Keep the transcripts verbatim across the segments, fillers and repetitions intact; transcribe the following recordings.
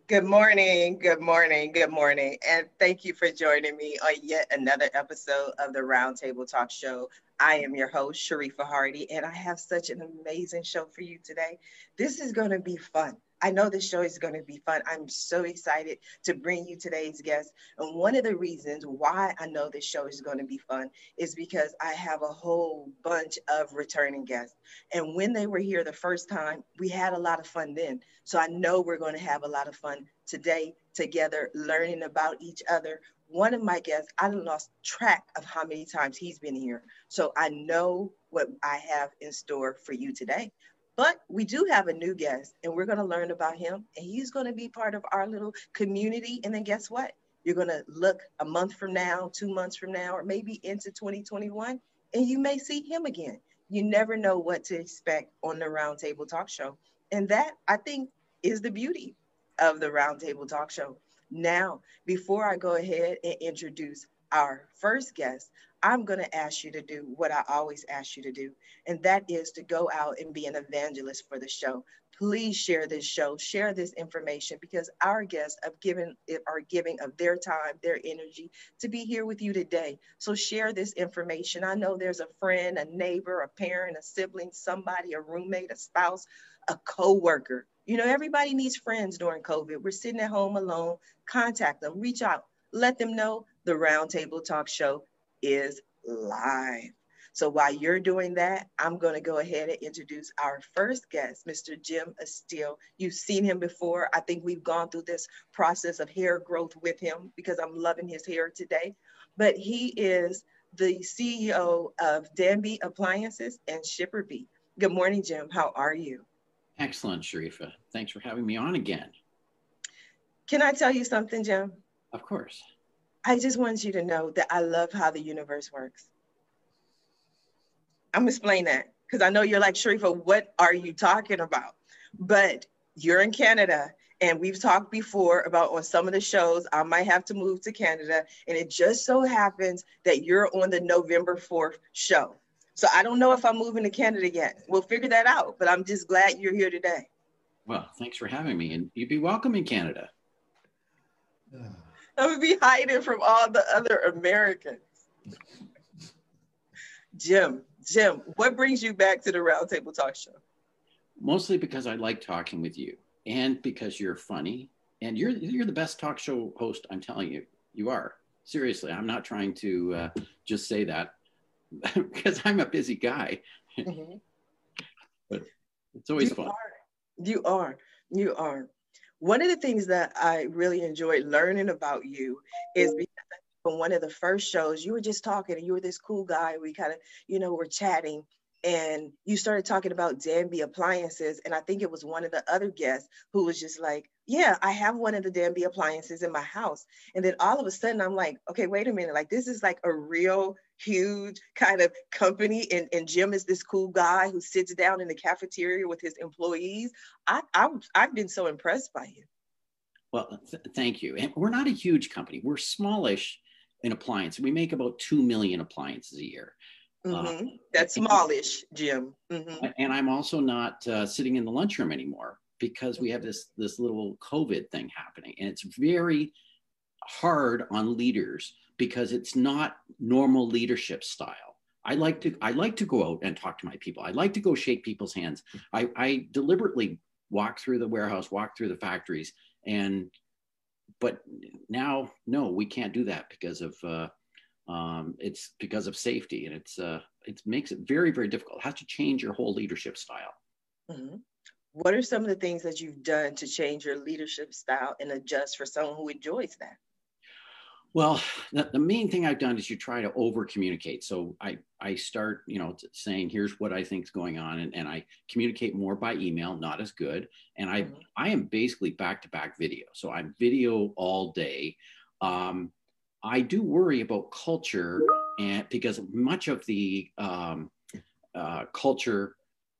Good morning, good morning, good morning, and thank you for joining me on yet another episode of the Roundtable Talk Show. I am your host, Sharifa Hardy, and I have such an amazing show for you today. This is going to be fun. I know this show is going to be fun. I'm so excited to bring you today's guest. And one of the reasons why I know this show is going to be fun is because I have a whole bunch of returning guests. And when they were here the first time, we had a lot of fun then. So I know we're going to have a lot of fun today together, learning about each other. One of my guests, I lost track of how many times he's been here. So I know what I have in store for you today. But we do have a new guest, and we're going to learn about him, and he's going to be part of our little community. And then guess what? You're going to look a month from now, two months from now, or maybe into twenty twenty-one, and you may see him again. You never know what to expect on the Roundtable Talk Show. And that, I think, is the beauty of the Roundtable Talk Show. Now, before I go ahead and introduce our first guest, I'm going to ask you to do what I always ask you to do, and that is to go out and be an evangelist for the show. Please share this show, share this information, because our guests have given, are giving of their time, their energy to be here with you today. So share this information. I know there's a friend, a neighbor, a parent, a sibling, somebody, a roommate, a spouse, a co-worker. You know, everybody needs friends during COVID. We're sitting at home alone. Contact them, reach out, let them know the Roundtable Talk Show is live. So while you're doing that, I'm going to go ahead and introduce our first guest, Mister Jim Estill. You've seen him before. I think we've gone through this process of hair growth with him because I'm loving his hair today. But he is the C E O of Danby Appliances and Shipper Bee. Good morning, Jim. How are you? Excellent, Sharifa. Thanks for having me on again. Can I tell you something, Jim? Of course. I just want you to know that I love how the universe works. I'm gonna explain that because I know you're like, Sharifa, what are you talking about? But you're in Canada, and we've talked before about on some of the shows, I might have to move to Canada, and it just so happens that you're on the November fourth show. So I don't know if I'm moving to Canada yet. We'll figure that out, but I'm just glad you're here today. Well, thanks for having me, and you'd be welcome in Canada. I would be hiding from all the other Americans. Jim, Jim, what brings you back to the Roundtable Talk Show? Mostly because I like talking with you, and because you're funny, and you're you're the best talk show host. I'm telling you, you are. Seriously, I'm not trying to uh, just say that because I'm a busy guy. Mm-hmm. But it's always you fun. Are. You are. You are. One of the things that I really enjoyed learning about you is because from one of the first shows, you were just talking and you were this cool guy. We kind of, you know, were chatting and you started talking about Danby appliances. And I think it was one of the other guests who was just like, yeah, I have one of the Danby appliances in my house. And then all of a sudden I'm like, okay, wait a minute. Like, this is like a real huge kind of company. And, and Jim is this cool guy who sits down in the cafeteria with his employees. I, I'm, I've been so impressed by you. Well, th- thank you. And we're not a huge company. We're smallish in appliance. We make about two million appliances a year. Mm-hmm. Uh, That's smallish, Jim. Mm-hmm. And I'm also not uh, sitting in the lunchroom anymore because we have this, this little COVID thing happening. And it's very hard on leaders because it's not normal leadership style. I like to, I like to go out and talk to my people. I like to go shake people's hands. I, I deliberately walk through the warehouse, walk through the factories, and but now, no, we can't do that because of uh, um, it's because of safety, and it's uh, it makes it very, very difficult. It has to change your whole leadership style. Mm-hmm. What are some of the things that you've done to change your leadership style and adjust for someone who enjoys that? Well, the, the main thing I've done is you try to over communicate. So I, I start, you know, saying, here's what I think is going on. And, and I communicate more by email, not as good. And I, mm-hmm. I am basically back-to-back video. So I'm video all day. Um, I do worry about culture, and because much of the um, uh, culture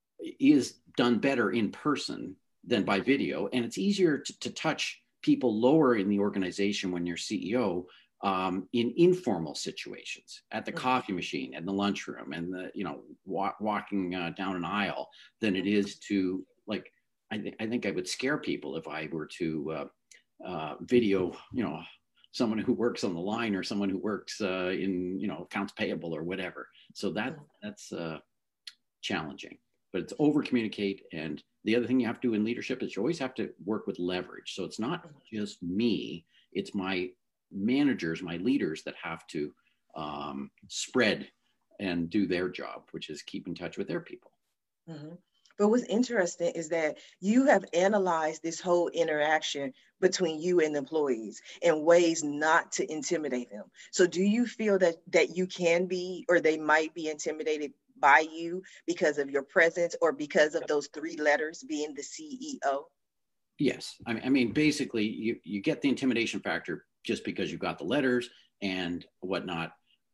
is done better in person than by video. And it's easier to, to touch people lower in the organization when you're C E O um, in informal situations at the coffee machine and the lunchroom and the, you know, wa- walking uh, down an aisle than it is to like, I, th- I think I would scare people if I were to uh, uh, video, you know, someone who works on the line or someone who works uh, in, you know, accounts payable or whatever. So that that's uh, challenging, but it's over communicate. And the other thing you have to do in leadership is you always have to work with leverage. So it's not just me, it's my managers, my leaders that have to um, spread and do their job, which is keep in touch with their people. Mm-hmm. But what's interesting is that you have analyzed this whole interaction between you and employees in ways not to intimidate them. So do you feel that that you can be, or they might be intimidated by you because of your presence or because of those three letters being the C E O? Yes. I mean, I mean, basically you, you get the intimidation factor just because you've got the letters and whatnot.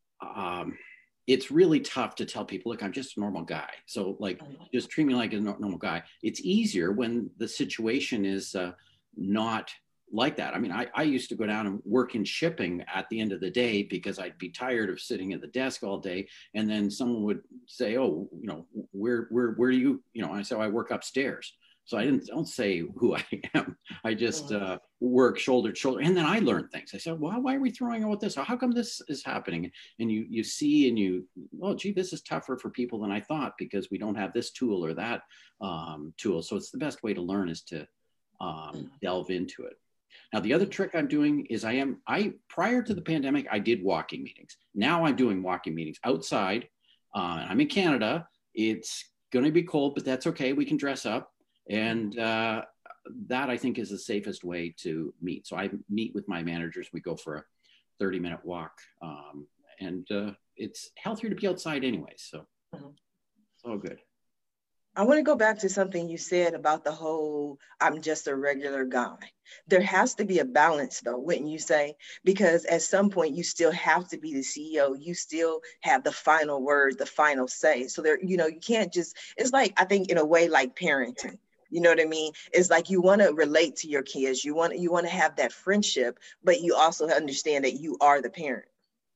Um, it's really tough to tell people, look, I'm just a normal guy. So like, just treat me like a normal guy. It's easier when the situation is uh, not like that. I mean, I, I used to go down and work in shipping at the end of the day because I'd be tired of sitting at the desk all day. And then someone would say, oh, you know, where, where, where do you, you know, and I said, I work upstairs. So I didn't don't say who I am. I just uh, work shoulder to shoulder. And then I learned things. I said, well, why are we throwing out this? Or how come this is happening? And you you see and you, oh, gee, this is tougher for people than I thought because we don't have this tool or that um, tool. So it's the best way to learn is to um, delve into it. Now, the other trick I'm doing is I am, I prior to the pandemic, I did walking meetings. Now I'm doing walking meetings outside. Uh, I'm in Canada. It's going to be cold, but that's okay. We can dress up. And uh, that I think is the safest way to meet. So I meet with my managers. We go for a thirty minute walk. Um, and uh, it's healthier to be outside anyway. So mm-hmm. It's all good. I want to go back to something you said about the whole, I'm just a regular guy. There has to be a balance though, wouldn't you say? Because at some point you still have to be the C E O. You still have the final word, the final say. So there, you know, you can't just, it's like, I think in a way like parenting. You know what I mean? It's like you want to relate to your kids. You want you want to have that friendship, but you also understand that you are the parent.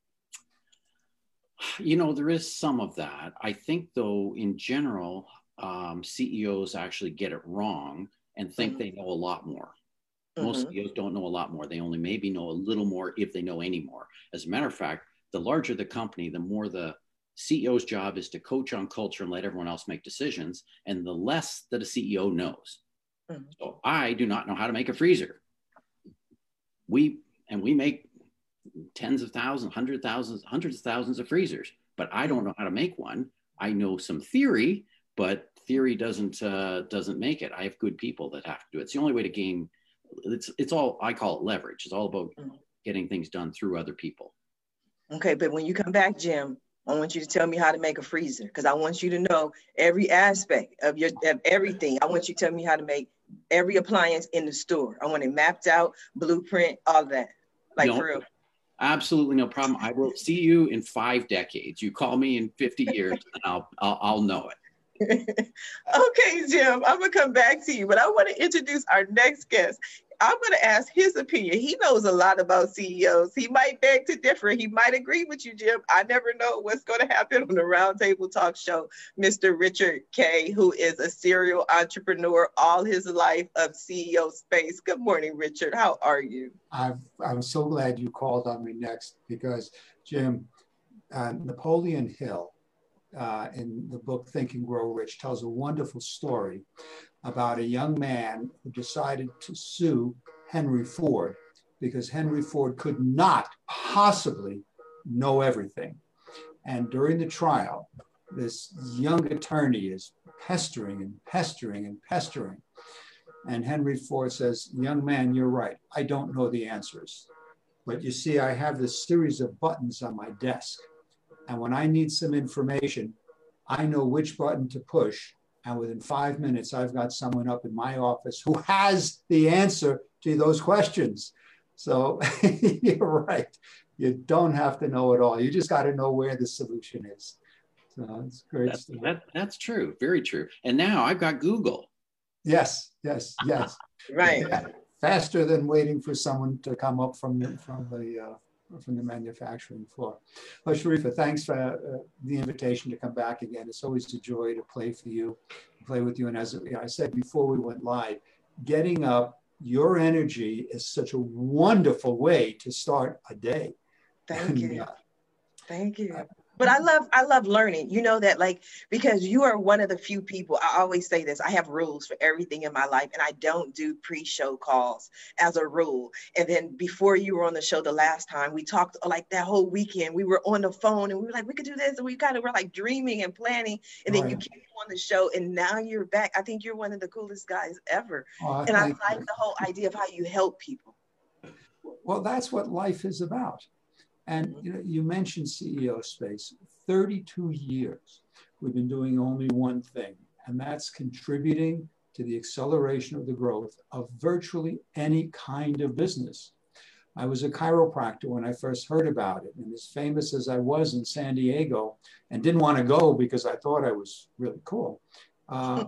You know, there is some of that. I think, though, in general, um, C E Os actually get it wrong and think mm-hmm. they know a lot more. Mm-hmm. Most C E Os don't know a lot more. They only maybe know a little more if they know any more. As a matter of fact, the larger the company, the more the C E O's job is to coach on culture and let everyone else make decisions, and the less that a C E O knows. Mm-hmm. So I do not know how to make a freezer. We and we make tens of thousands, hundred thousands, hundreds of thousands of freezers, but I don't know how to make one. I know some theory, but theory doesn't uh, doesn't make it. I have good people that have to do it. It's the only way to gain. It's it's all I call it leverage. It's all about mm-hmm. getting things done through other people. Okay, but when you come back, Jim, I want you to tell me how to make a freezer because I want you to know every aspect of your of everything. I want you to tell me how to make every appliance in the store. I want it mapped out, blueprint, all that. Like no, for real. Absolutely no problem. I will see you in five decades. You call me in fifty years and I'll I'll, I'll know it. Okay, Jim, I'm gonna come back to you, but I want to introduce our next guest. I'm going to ask his opinion. He knows a lot about C E Os. He might beg to differ. He might agree with you, Jim. I never know what's going to happen on the Roundtable Talk Show. Mister Richard Kay, who is a serial entrepreneur all his life of C E O space. Good morning, Richard. How are you? I've, I'm so glad you called on me next because, Jim, uh, Napoleon Hill, uh, in the book Think and Grow Rich, tells a wonderful story about a young man who decided to sue Henry Ford because Henry Ford could not possibly know everything. And during the trial, this young attorney is pestering and pestering and pestering. And Henry Ford says, young man, you're right. I don't know the answers. But you see, I have this series of buttons on my desk. And when I need some information, I know which button to push. And within five minutes, I've got someone up in my office who has the answer to those questions. So you're right. You don't have to know it all. You just got to know where the solution is. So it's great. That, that, that's true. Very true. And now I've got Google. Yes, yes, yes. Right. Yeah. Faster than waiting for someone to come up from the, from the uh, from the manufacturing floor. Well, Sharifa, thanks for uh, the invitation to come back again. It's always a joy to play for you, play with you. And as you know, I said before we went live, getting up your energy is such a wonderful way to start a day. Thank and, you. uh, Thank you. But I love, I love learning, you know, that like, because you are one of the few people, I always say this, I have rules for everything in my life, and I don't do pre-show calls as a rule. And then before you were on the show the last time, we talked like that whole weekend, we were on the phone and we were like, we could do this. And we kind of were like dreaming and planning. And then right. you came on the show and now you're back. I think you're one of the coolest guys ever. Oh, and I like you. the whole idea of how you help people. Well, that's what life is about. And you know, you mentioned C E O space, thirty-two years. We've been doing only one thing, and that's contributing to the acceleration of the growth of virtually any kind of business. I was a chiropractor when I first heard about it, and as famous as I was in San Diego, and didn't want to go because I thought I was really cool, uh,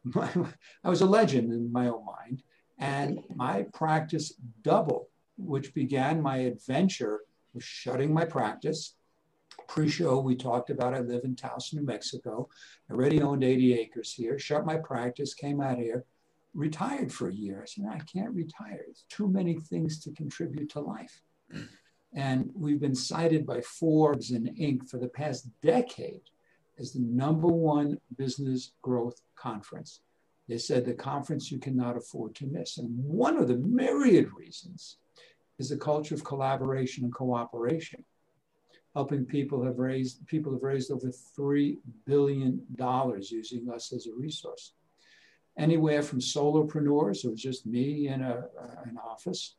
I was a legend in my own mind, and my practice doubled, which began my adventure with shutting my practice. Pre-show, we talked about I live in Taos, New Mexico. I already owned eighty acres here, shut my practice, came out here, retired for a year. I said, no, I can't retire. It's too many things to contribute to life. And we've been cited by Forbes and Inc for the past decade as the number one business growth conference. They said the conference you cannot afford to miss. And one of the myriad reasons is a culture of collaboration and cooperation. Helping people have raised, people have raised over three billion dollars using us as a resource. Anywhere from solopreneurs, it was just me in a, an office,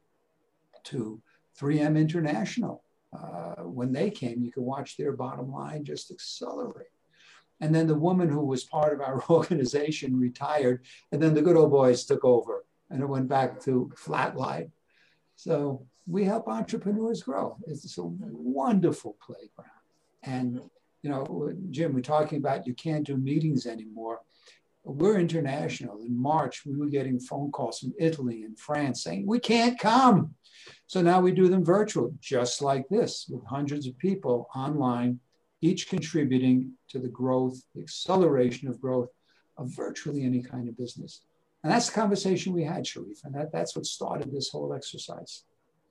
to three M International. Uh, when they came, you could watch their bottom line just accelerate. And then the woman who was part of our organization retired, and then the good old boys took over, and it went back to flatline. So we help entrepreneurs grow. It's a wonderful playground. And, you know, Jim, we're talking about you can't do meetings anymore. We're international. In March, we were getting phone calls from Italy and France saying, we can't come. So now we do them virtual, just like this, with hundreds of people online, each contributing to the growth, the acceleration of growth of virtually any kind of business. And that's the conversation we had, Sharif, and that, that's what started this whole exercise.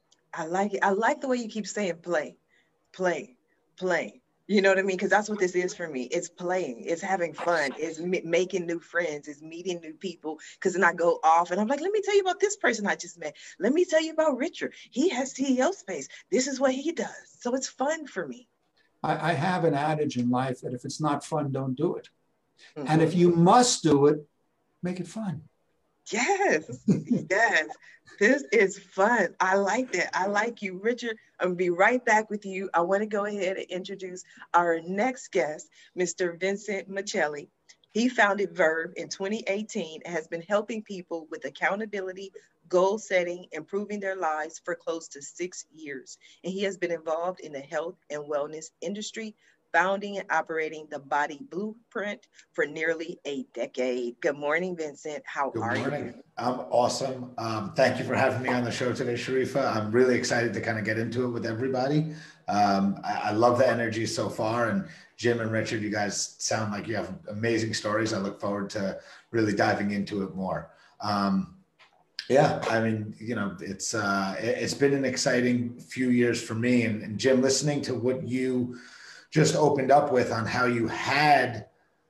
I like it. I like the way you keep saying play, play, play. You know what I mean? Because that's what this is for me. It's playing. It's having fun. It's m- making new friends. It's meeting new people. Because then I go off and I'm like, let me tell you about this person I just met. Let me tell you about Richard. He has C E O space. This is what he does. So it's fun for me. I, I have an adage in life that if it's not fun, don't do it. Mm-hmm. And if you must do it, make it fun. Yes, yes. This is fun. I like that. I like you, Richard. I'm gonna be right back with you. I want to go ahead and introduce our next guest, Mister Vincent Michelli. He founded Verb in twenty eighteen and has been helping people with accountability, goal setting, improving their lives for close to six years. And he has been involved in the health and wellness industry, founding and operating the Body Blueprint for nearly a decade. Good morning, Vincent. How Good are morning. you? I'm awesome. Um, thank you for having me on the show today, Sharifa. I'm really excited to kind of get into it with everybody. Um, I, I love the energy so far. And Jim and Richard, you guys sound like you have amazing stories. I look forward to really diving into it more. Um, yeah, I mean, you know, it's uh, it's been an exciting few years for me. And, and Jim, listening to what you just opened up with on how you had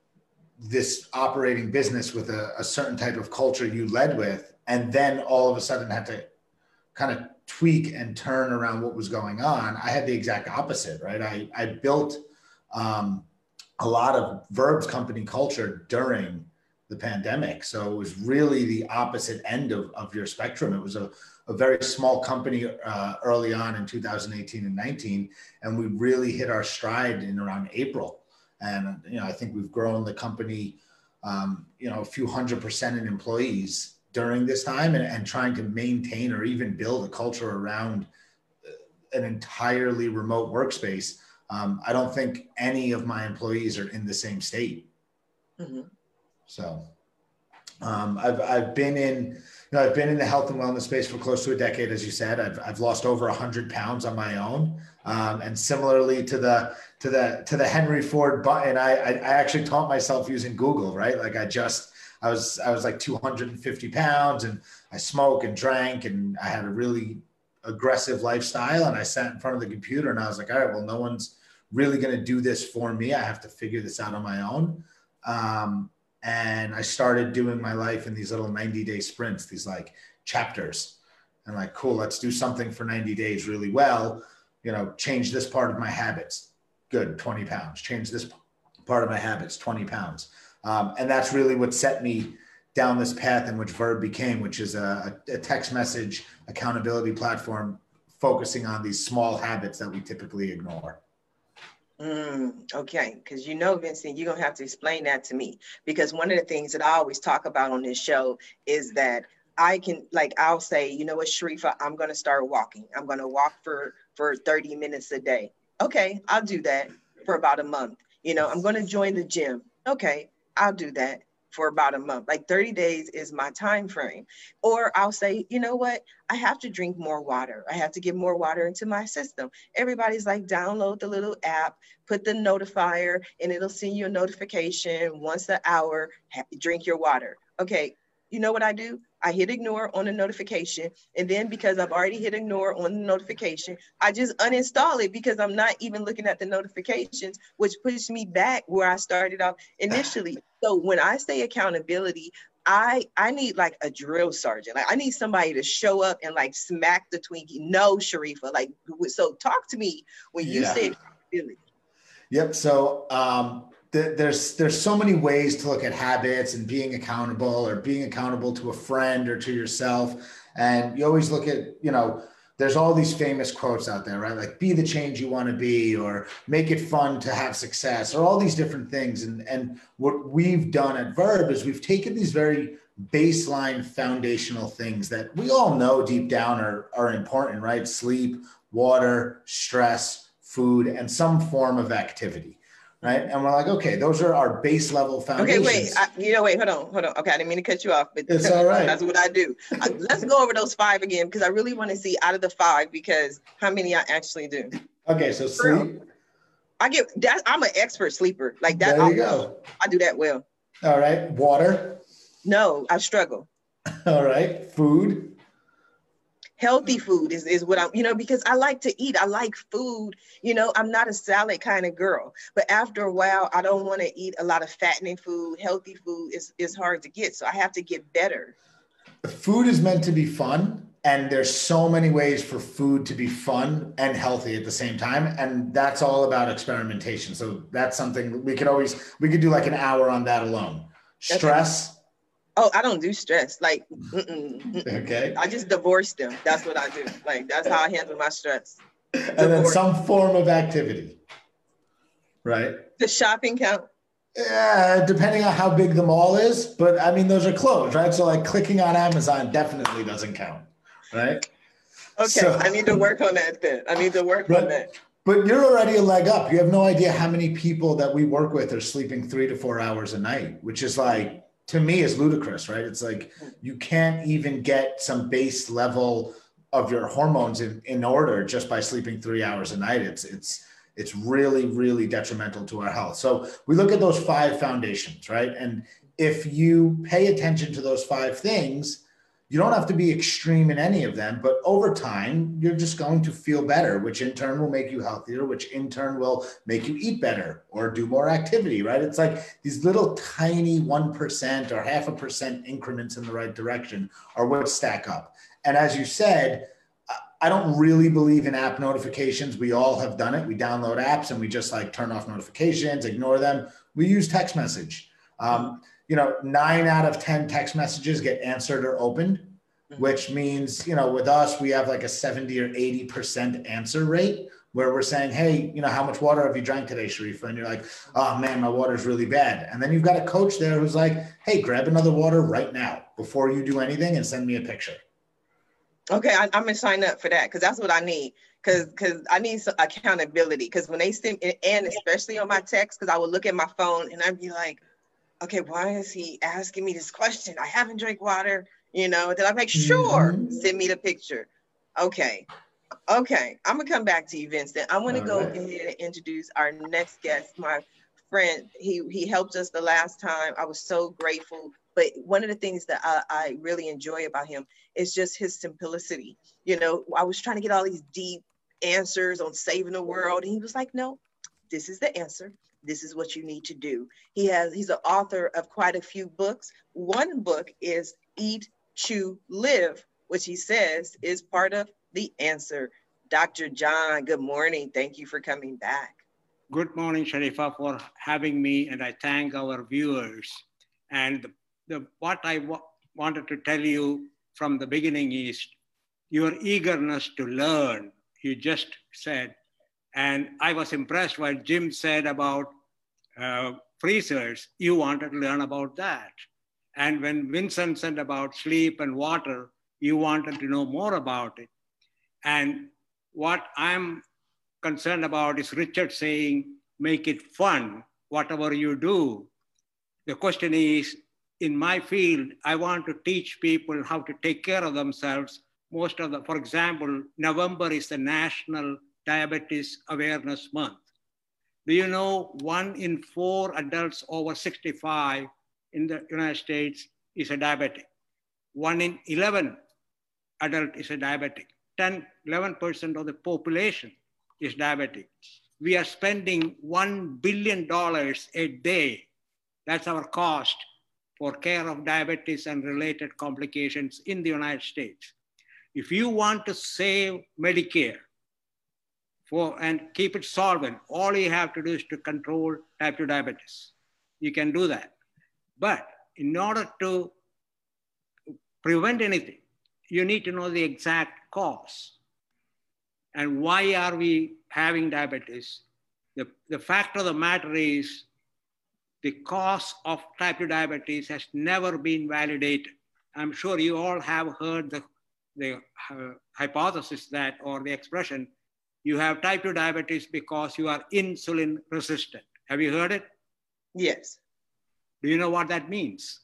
this operating business with a, a certain type of culture you led with, and then all of a sudden had to kind of tweak and turn around what was going on. I had the exact opposite, right? I, I built um, a lot of Verb's company culture during the pandemic. So it was really the opposite end of, of your spectrum. It was a, a very small company uh, early on in two thousand eighteen and nineteen, and we really hit our stride in around April. And you know, I think we've grown the company, um, you know, a few hundred percent in employees during this time, and, and trying to maintain or even build a culture around an entirely remote workspace. Um, I don't think any of my employees are in the same state. Mm-hmm. So um, I've, I've been in, you know, I've been in the health and wellness space for close to a decade. As you said, I've, I've lost over a hundred pounds on my own. Um, and similarly to the, to the, to the Henry Ford button, I, I, I actually taught myself using Google, right? Like I just, I was, I was like two hundred fifty pounds, and I smoked and drank, and I had a really aggressive lifestyle. And I sat in front of the computer and I was like, all right, well, no one's really going to do this for me. I have to figure this out on my own. Um, and I started doing my life in these little ninety day sprints, these like chapters, and like, cool, let's do something for ninety days really well. You know, change this part of my habits. Good. twenty pounds, change this part of my habits, twenty pounds. Um, and that's really what set me down this path in which Verb became, which is a, a text message accountability platform focusing on these small habits that we typically ignore. Mm, okay, because you know, Vincent, you're going to have to explain that to me, because one of the things that I always talk about on this show is that I can, like, I'll say, you know what, Sharifa, I'm going to start walking. I'm going to walk for, for thirty minutes a day. Okay, I'll do that for about a month. You know, I'm going to join the gym. Okay, I'll do that for about a month. Like thirty days is my time frame. Or I'll say, you know what, I have to drink more water. I have to get more water into my system. Everybody's like, download the little app, put the notifier, and it'll send you a notification once an hour, drink your water. Okay, you know what I do? I hit ignore on the notification. And then because I've already hit ignore on the notification, I just uninstall it because I'm not even looking at the notifications, which pushes me back where I started off initially. So when I say accountability, I I need like a drill sergeant. Like I need somebody to show up and like smack the Twinkie. No, Sharifa. Like, so talk to me when you Yeah. say accountability. Yep. So um, th- there's there's so many ways to look at habits and being accountable, or being accountable to a friend or to yourself. And you always look at, you know, there's all these famous quotes out there, right? Like, be the change you want to be, or make it fun to have success, or all these different things. And, and what we've done at Verb is we've taken these very baseline foundational things that we all know deep down are, are important, right? Sleep, water, stress, food, and some form of activity, right? And we're like, okay, those are our base level foundations. Okay, wait, I, you know, wait, hold on, hold on. Okay, I didn't mean to cut you off, but It's all right. That's what I do. Uh, let's go over those five again, because I really want to see out of the five, because how many I actually do. Okay, so sleep. I get that. I'm an expert sleeper. Like that. There you I, go. I do that well. All right, water. No, I struggle. All right, food. Healthy food is, is what I'm, you know, because I like to eat. I like food. You know, I'm not a salad kind of girl. But after a while, I don't want to eat a lot of fattening food. Healthy food is, is hard to get. So I have to get better. Food is meant to be fun. And there's so many ways for food to be fun and healthy at the same time. And that's all about experimentation. So that's something we could always, we could do like an hour on that alone. Stress. Oh, I don't do stress. Like, mm-mm, mm-mm. Okay. I just divorce them. That's what I do. Like, that's how I handle my stress. And Divorce. then some form of activity, right? The shopping count? Yeah, depending on how big the mall is. But I mean, those are closed, right? So like clicking on Amazon definitely doesn't count, right? Okay, So, I need to work on that then. I need to work Right. on that. But you're already a leg up. You have no idea how many people that we work with are sleeping three to four hours a night, which is like, to me, is ludicrous, right? It's like you can't even get some base level of your hormones in, in order just by sleeping three hours a night. It's it's it's really, really detrimental to our health. So we look at those five foundations, right? And if you pay attention to those five things, you don't have to be extreme in any of them, but over time, you're just going to feel better, which in turn will make you healthier, which in turn will make you eat better or do more activity, right? It's like these little tiny one percent or half a percent increments in the right direction are what stack up. And as you said, I don't really believe in app notifications. We all have done it. We download apps and we just like turn off notifications, ignore them. We use text message. Um, you know, nine out of ten text messages get answered or opened, which means, you know, with us, we have like a seventy or eighty percent answer rate where we're saying, hey, you know, how much water have you drank today, Sharifa? And you're like, oh man, my water's really bad. And then you've got a coach there who's like, hey, grab another water right now before you do anything and send me a picture. Okay, I, I'm gonna sign up for that because that's what I need. Because because I need some accountability. Because when they send, and especially on my text, because I would look at my phone and I'd be like, okay, why is he asking me this question? I haven't drank water, you know. Then I'm like, sure, mm-hmm. Send me the picture. Okay, okay, I'm gonna come back to you, Vincent. I want to go right. ahead and introduce our next guest, my friend. He he helped us the last time. I was so grateful. But one of the things that I, I really enjoy about him is just his simplicity. You know, I was trying to get all these deep answers on saving the world. And he was like, no, this is the answer. This is what you need to do. He has, he's an author of quite a few books. One book is Eat, Chew, Live, which he says is part of the answer. Doctor John, good morning. Thank you for coming back. Good morning, Sharifa, for having me, and I thank our viewers. And the, the, what I wa- wanted to tell you from the beginning is your eagerness to learn, you just said. And I was impressed what Jim said about uh, freezers. You wanted to learn about that. And when Vincent said about sleep and water, you wanted to know more about it. And what I'm concerned about is Richard saying, make it fun, whatever you do. The question is, in my field, I want to teach people how to take care of themselves. Most of the, for example, November is the National Diabetes Awareness Month. Do you know one in four adults over sixty-five in the United States is a diabetic? One in eleven adult is a diabetic. ten, eleven percent of the population is diabetic. We are spending one billion dollars a day. That's our cost for care of diabetes and related complications in the United States. If you want to save Medicare for, and keep it solvent, all you have to do is to control type two diabetes. You can do that. But in order to prevent anything, you need to know the exact cause. And why are we having diabetes? The, the fact of the matter is the cause of type two diabetes has never been validated. I'm sure you all have heard the, the uh, hypothesis that, or the expression, you have type two diabetes because you are insulin resistant. Have you heard it? Yes. Do you know what that means?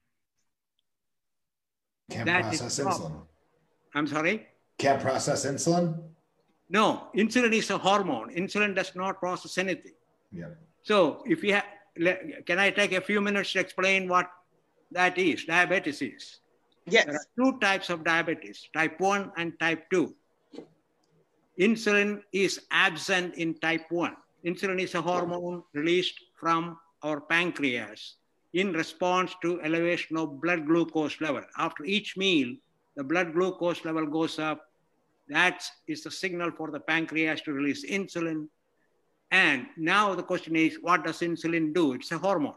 Can't That process is insulin. I'm sorry? Can't process insulin? No, insulin is a hormone. Insulin does not process anything. Yeah. So if you have, can I take a few minutes to explain what that is, diabetes is? Yes. There are two types of diabetes, type one and type two. Insulin is absent in type one. Insulin is a hormone released from our pancreas in response to elevation of blood glucose level. After each meal, the blood glucose level goes up. That is the signal for the pancreas to release insulin. And now the question is, what does insulin do? It's a hormone.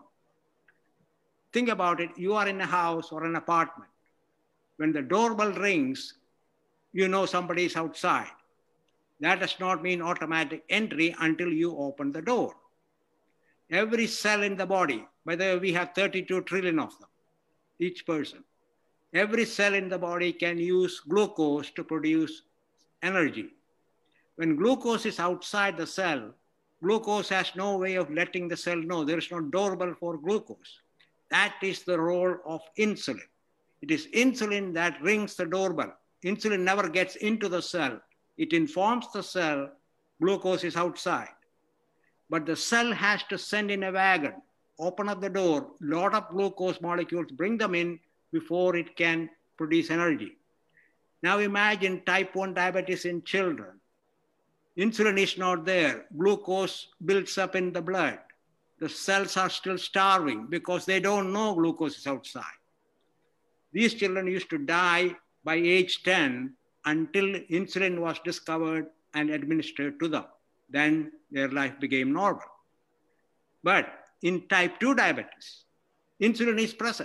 Think about it. You are in a house or an apartment. When the doorbell rings, you know somebody is outside. That does not mean automatic entry until you open the door. Every cell in the body, by the way, we have thirty-two trillion of them, each person. Every cell in the body can use glucose to produce energy. When glucose is outside the cell, glucose has no way of letting the cell know. There is no doorbell for glucose. That is the role of insulin. It is insulin that rings the doorbell. Insulin never gets into the cell. It informs the cell glucose is outside. But the cell has to send in a wagon, open up the door, load up glucose molecules, bring them in before it can produce energy. Now imagine type one diabetes in children. Insulin is not there. Glucose builds up in the blood. The cells are still starving because they don't know glucose is outside. These children used to die by age ten until insulin was discovered and administered to them. Then their life became normal. But in type two diabetes, insulin is present.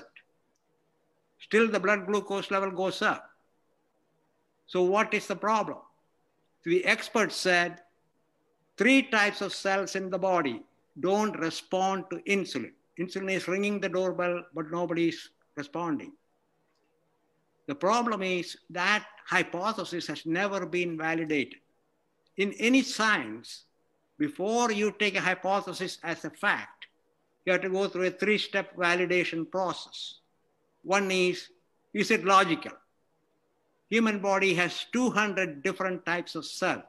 Still the blood glucose level goes up. So what is the problem? The experts said three types of cells in the body don't respond to insulin. Insulin is ringing the doorbell, but nobody is responding. The problem is that hypothesis has never been validated. In any science, before you take a hypothesis as a fact, you have to go through a three-step validation process. One is, is it logical? Human body has two hundred different types of cell.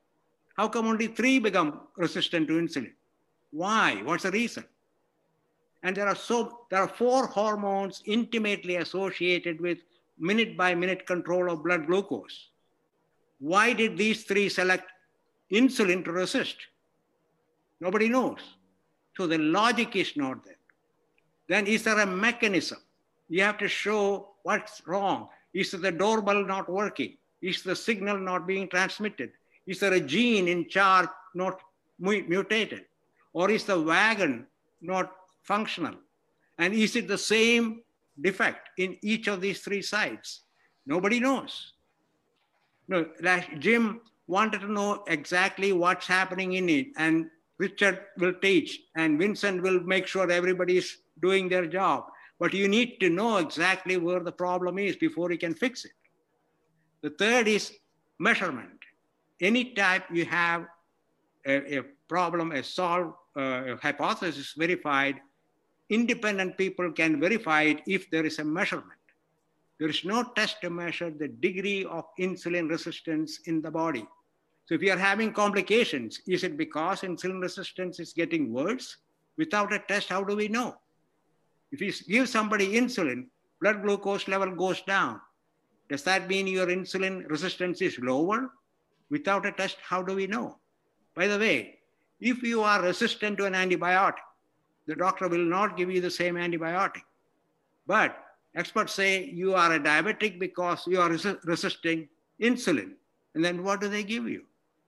How come only three become resistant to insulin? Why? What's the reason? And there are so there are four hormones intimately associated with minute by minute control of blood glucose. Why did these three select insulin to resist? Nobody knows. So the logic is not there. Then is there a mechanism? You have to show what's wrong. Is the doorbell not working? Is the signal not being transmitted? Is there a gene in charge not mutated? Or is the wagon not functional? And is it the same defect in each of these three sites? Nobody knows. No, like Jim wanted to know exactly what's happening in it, and Richard will teach, and Vincent will make sure everybody's doing their job. But you need to know exactly where the problem is before you can fix it. The third is measurement. Any time you have a, a problem, a solved uh, a hypothesis verified, independent people can verify it if there is a measurement. There is no test to measure the degree of insulin resistance in the body. So if you are having complications, is it because insulin resistance is getting worse? Without a test, how do we know? If you give somebody insulin, blood glucose level goes down. Does that mean your insulin resistance is lower? Without a test, how do we know? By the way, if you are resistant to an antibiotic, the doctor will not give you the same antibiotic. But experts say you are a diabetic because you are resi- resisting insulin. And then what do they give you?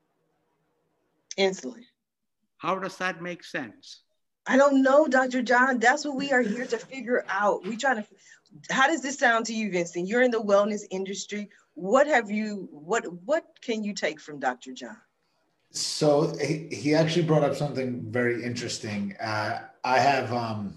Insulin. How does that make sense? I don't know, Doctor John. That's what we are here to figure out. We trying to, how does this sound to you, Vincent? You're in the wellness industry. What have you, what, what can you take from Doctor John? So he, he actually brought up something very interesting. Uh, I have, um,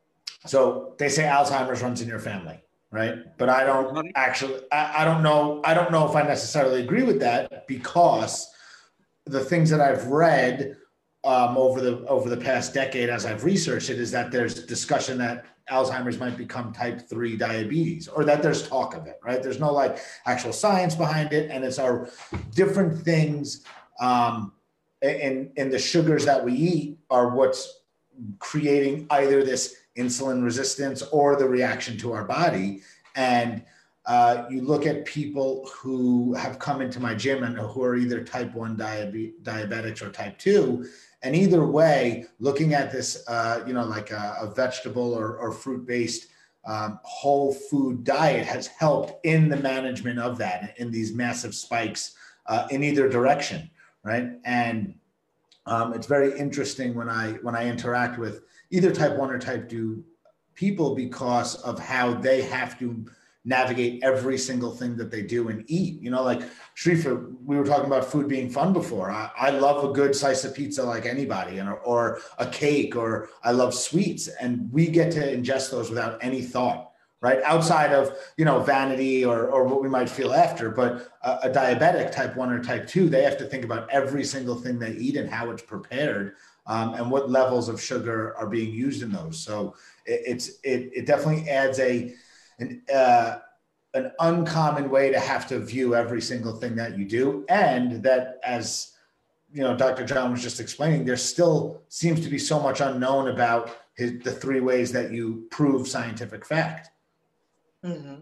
so they say Alzheimer's runs in your family, right? But I don't actually, I, I don't know, I don't know if I necessarily agree with that, because the things that I've read um, over the over the past decade as I've researched it is that there's discussion that Alzheimer's might become type three diabetes, or that there's talk of it, right? There's no like actual science behind it. And it's our different things um, in, in the sugars that we eat are what's creating either this insulin resistance or the reaction to our body. And uh, you look at people who have come into my gym and who are either type one diabe- diabetics or type two. And either way, looking at this, uh, you know, like a, a vegetable or, or fruit-based um, whole food diet has helped in the management of that, in these massive spikes uh, in either direction, right? And um, it's very interesting when I when I interact with either type one or type two people, because of how they have to navigate every single thing that they do and eat. You know, like Sharifa, we were talking about food being fun before. I, I love a good slice of pizza like anybody, and or, or a cake, or I love sweets, and we get to ingest those without any thought, right? Outside of, you know, vanity or, or what we might feel after. But a, a diabetic type one or type two, they have to think about every single thing they eat and how it's prepared, um, and what levels of sugar are being used in those. So it, it's it, it definitely adds a An, uh, an uncommon way to have to view every single thing that you do. And that, as you know, Doctor John was just explaining, there still seems to be so much unknown about his, the three ways that you prove scientific fact. Mm-hmm.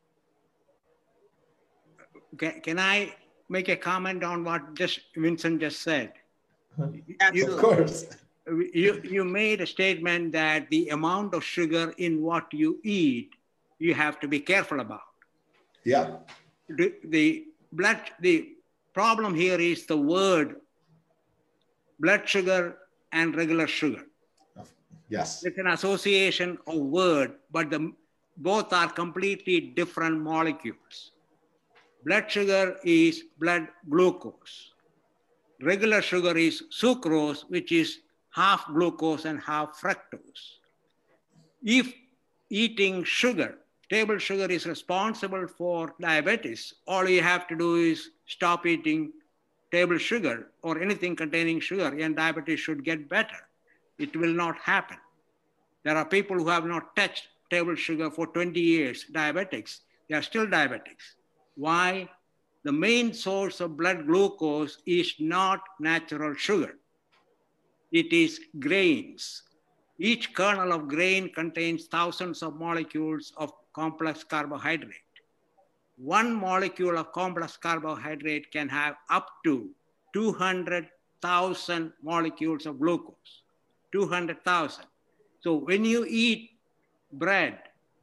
Can, can I make a comment on what just Vincent just said? Absolutely. Of course. You, you made a statement that the amount of sugar in what you eat, you have to be careful about. Yeah. The, the blood, the problem here is the word blood sugar and regular sugar. Yes. It's an association of word, but the, both are completely different molecules. Blood sugar is blood glucose. Regular sugar is sucrose, which is half glucose and half fructose. If eating sugar, table sugar, is responsible for diabetes, all you have to do is stop eating table sugar or anything containing sugar, and diabetes should get better. It will not happen. There are people who have not touched table sugar for twenty years, diabetics. They are still diabetics. Why? The main source of blood glucose is not natural sugar. It is grains. Each kernel of grain contains thousands of molecules of complex carbohydrate. One molecule of complex carbohydrate can have up to two hundred thousand molecules of glucose, two hundred thousand. So when you eat bread,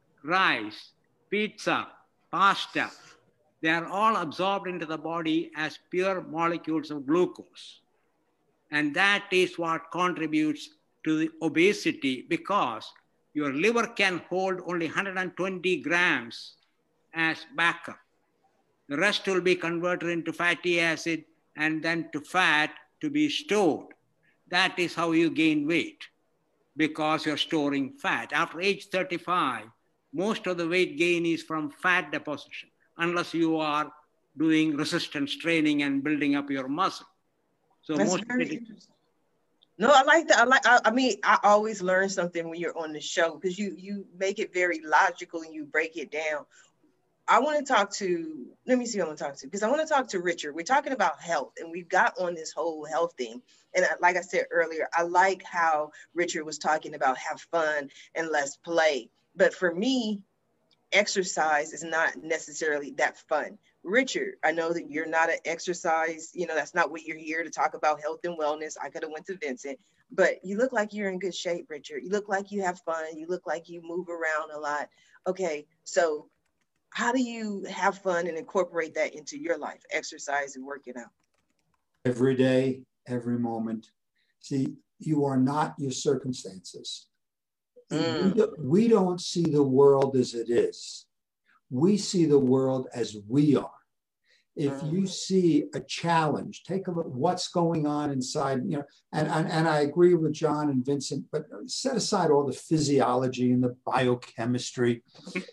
rice, pizza, pasta, they are all absorbed into the body as pure molecules of glucose. And that is what contributes to the obesity, because your liver can hold only one hundred twenty grams as backup. The rest will be converted into fatty acid and then to fat to be stored. That is how you gain weight, because you're storing fat. After age thirty-five, most of the weight gain is from fat deposition, unless you are doing resistance training and building up your muscle. So That's most very of it, interesting. No, I like that. I like. I, I mean, I always learn something when you're on the show, because you you make it very logical and you break it down. I want to talk to. Let me see who I want to talk to, because I want to talk to Richard. We're talking about health, and we've got on this whole health thing. And like I said earlier, I like how Richard was talking about have fun and let's play. But for me, exercise is not necessarily that fun. Richard, I know that you're not an exercise, you know, that's not what you're here to talk about, health and wellness. I could have went to Vincent, but you look like you're in good shape, Richard. You look like you have fun. You look like you move around a lot. Okay, so how do you have fun and incorporate that into your life, exercise and working out? Every day, every moment. See, you are not your circumstances. Mm. We, do, we don't see the world as it is. We see the world as we are. If mm. you see a challenge, take a look what's going on inside, you know, and, and, and I agree with John and Vincent, but set aside all the physiology and the biochemistry.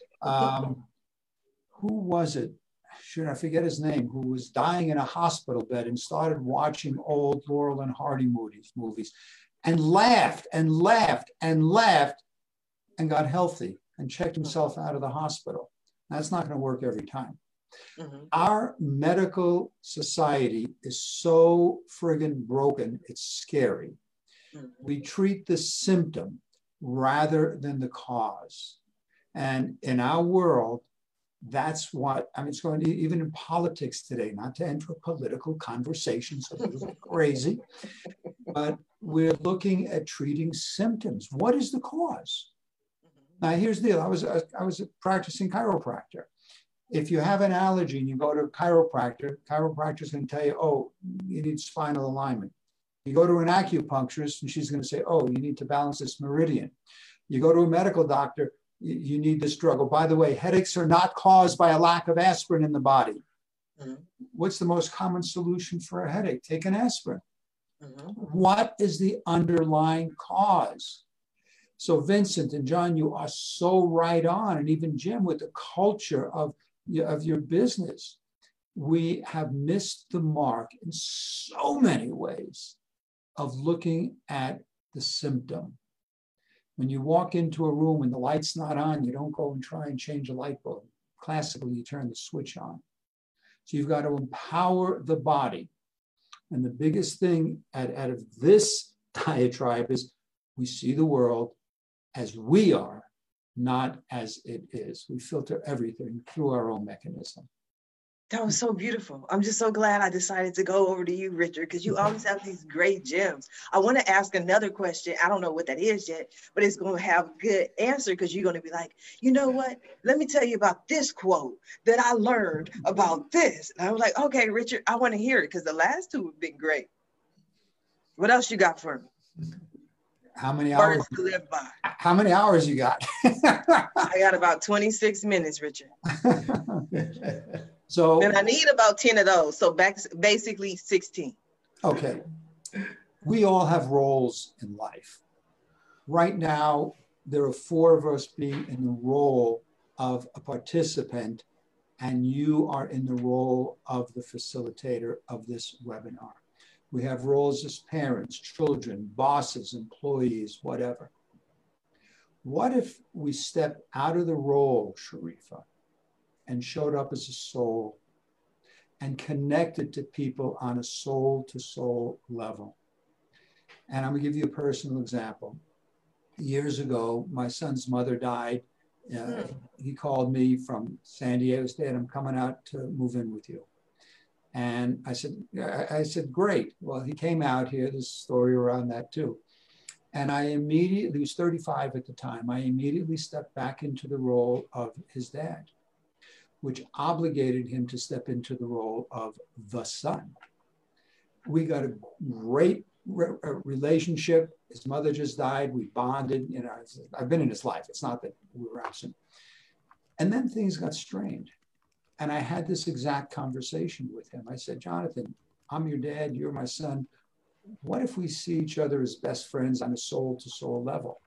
Um, who was it? Should I forget his name? Who was dying in a hospital bed and started watching old Laurel and Hardy movies, movies and laughed and laughed and laughed and got healthy and checked himself out of the hospital. That's not going to work every time. Mm-hmm. Our medical society is so friggin' broken, it's scary. Mm-hmm. We treat the symptom rather than the cause. And in our world, that's what, I mean, it's going to, even in politics today, not to enter a political conversation, so it's crazy, but we're looking at treating symptoms. What is the cause? Now, here's the deal. I was, I was a practicing chiropractor. If you have an allergy and you go to a chiropractor, chiropractor is going to tell you, oh, you need spinal alignment. You go to an acupuncturist and she's going to say, oh, you need to balance this meridian. You go to a medical doctor, you need this drug. Oh, by the way, headaches are not caused by a lack of aspirin in the body. Mm-hmm. What's the most common solution for a headache? Take an aspirin. Mm-hmm. What is the underlying cause? So Vincent and John, you are so right on, and even Jim, with the culture of, of your business. We have missed the mark in so many ways of looking at the symptom. When you walk into a room and the light's not on, you don't go and try and change a light bulb. Classically, you turn the switch on. So you've got to empower the body. And the biggest thing out, out of this diatribe is we see the world as we are, not as it is. We filter everything through our own mechanism. That was so beautiful. I'm just so glad I decided to go over to you, Richard, because you always have these great gems. I want to ask another question. I don't know what that is yet, but it's going to have a good answer, because you're going to be like, you know what? Let me tell you about this quote that I learned about this. And I was like, okay, Richard, I want to hear it, because the last two have been great. What else you got for me? How many hours? Words to live by. How many hours you got? I got about twenty-six minutes, Richard. So, and I need about ten of those. So back, basically sixteen. Okay. We all have roles in life. Right now, there are four of us being in the role of a participant, and you are in the role of the facilitator of this webinar. We have roles as parents, children, bosses, employees, whatever. What if we stepped out of the role, Sharifa, and showed up as a soul and connected to people on a soul-to-soul level? And I'm gonna give you a personal example. years ago, my son's mother died. Uh, he called me from San Diego State. I'm coming out to move in with you. And I said, I, I said, great. Well, he came out here. There's a story around that too. And I immediately, he was thirty-five at the time, I immediately stepped back into the role of his dad, which obligated him to step into the role of the son. We got a great re relationship. His mother just died. We bonded. You know, I've been in his life. It's not that we were absent. And then things got strained. And I had this exact conversation with him. I said, Jonathan, I'm your dad. You're my son. What if we see each other as best friends on a soul-to-soul level?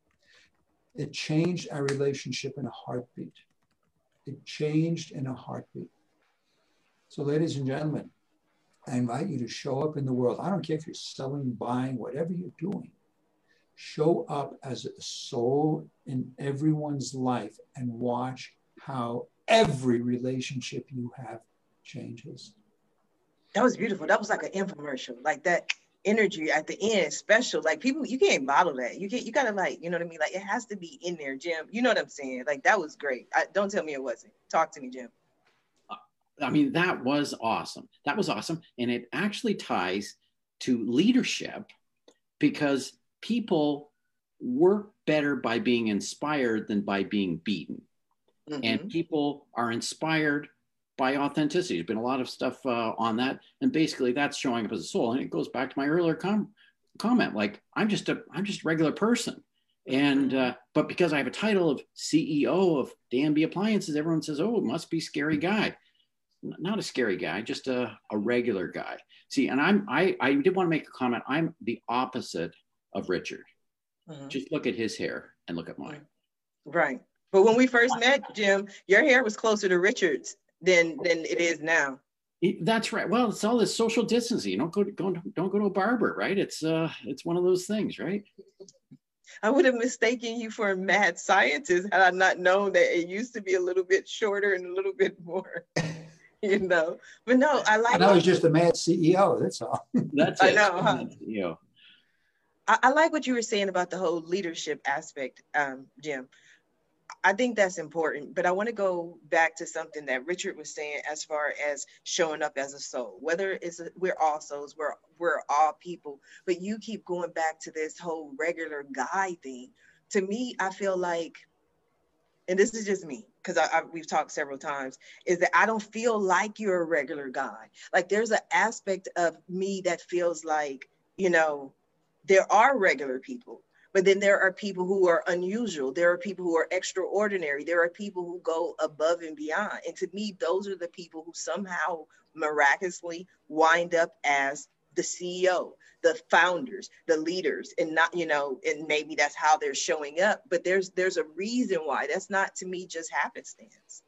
It changed our relationship in a heartbeat. It changed in a heartbeat. So ladies and gentlemen, I invite you to show up in the world. I don't care if you're selling, buying, whatever you're doing. Show up as a soul in everyone's life and watch how every relationship you have changes. That was beautiful. That was like an infomercial. Like that energy at the end, special. Like people, you can't bottle that. You can't. You gotta like, you know what I mean? Like it has to be in there, Jim. You know what I'm saying? Like that was great. I, don't tell me it wasn't. Talk to me, Jim. I mean, that was awesome. That was awesome. And it actually ties to leadership because people work better by being inspired than by being beaten. Mm-hmm. And people are inspired by authenticity. There's been a lot of stuff uh, on that. And basically that's showing up as a soul. And it goes back to my earlier com comment, like I'm just a, I'm just a regular person. And, uh, but because I have a title of C E O of Danby Appliances, everyone says, oh, it must be scary guy. Not a scary guy, just a, a regular guy. See, and I'm, I, I did want to make a comment. I'm the opposite of Richard. Mm-hmm. Just look at his hair and look at mine. Right. But when we first met, Jim, your hair was closer to Richard's than, than it is now. It, that's right. Well, it's all this social distancing. You don't go to, go, don't go to a barber, right? It's, uh, it's one of those things, right? I would have mistaken you for a mad scientist had I not known that it used to be a little bit shorter and a little bit more. You know, but no, I like. And I was just a mad C E O. That's all. That's it. I know. Huh? You know. I, I like what you were saying about the whole leadership aspect, um, Jim. I think that's important, but I want to go back to something that Richard was saying as far as showing up as a soul. Whether it's a, we're all souls, we're we're all people, but you keep going back to this whole regular guy thing. To me, I feel like, and this is just me, because I, I, we've talked several times, is that I don't feel like you're a regular guy. Like there's an aspect of me that feels like, you know, there are regular people, but then there are people who are unusual. There are people who are extraordinary. There are people who go above and beyond. And to me, those are the people who somehow miraculously wind up as the C E O, the founders, the leaders, and not, you know, and maybe that's how they're showing up, but there's there's a reason why. That's not, to me, just happenstance.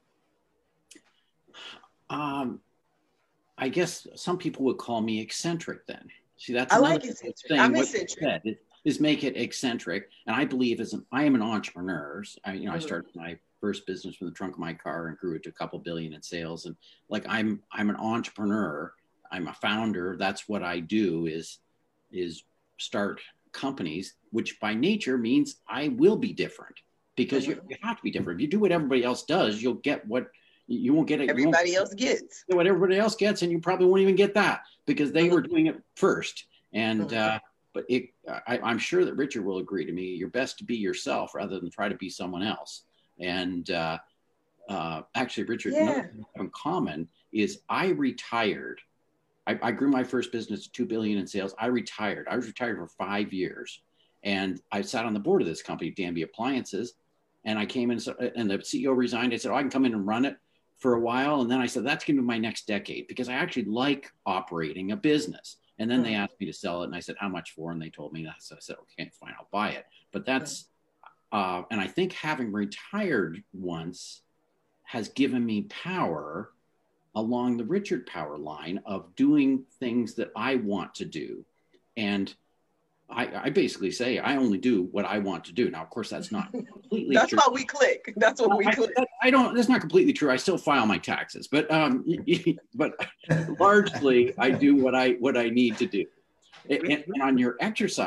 Um, I guess some people would call me eccentric then. See, that's I like eccentric. Thing. I'm what eccentric. Said is, is make it eccentric. And I believe as an, I am an entrepreneur. I, you know, mm-hmm. I started my first business from the trunk of my car and grew it to a couple billion in sales. And like, I'm, I'm an entrepreneur. I'm a founder. That's what I do is, is start companies, which by nature means I will be different because mm-hmm. you, you have to be different. If you do what everybody else does, you'll get what you won't get. It, everybody else gets what everybody else gets. And you probably won't even get that because they mm-hmm. were doing it first. And, mm-hmm. uh, but it, I, I'm sure that Richard will agree to me. You're best to be yourself rather than try to be someone else. And, uh, uh, actually Richard, yeah. another thing in common is I retired. I, I grew my first business to two billion in sales. I retired. I was retired for five years, and I sat on the board of this company, Danby Appliances. And I came in, and the C E O resigned. I said, oh, I can come in and run it for a while. And then I said, that's going to be my next decade because I actually like operating a business. And then mm-hmm. they asked me to sell it, and I said, how much for? And they told me that. So I said, okay, fine, I'll buy it. But that's, mm-hmm. uh, and I think having retired once has given me power along the Richard power line of doing things that I want to do. And I, I basically say, I only do what I want to do. Now, of course, that's not completely that's true. That's why we click. That's what we I, click. I, I don't, that's not completely true. I still file my taxes, but, um, but largely I do what I, what I need to do. And, and on your exercise,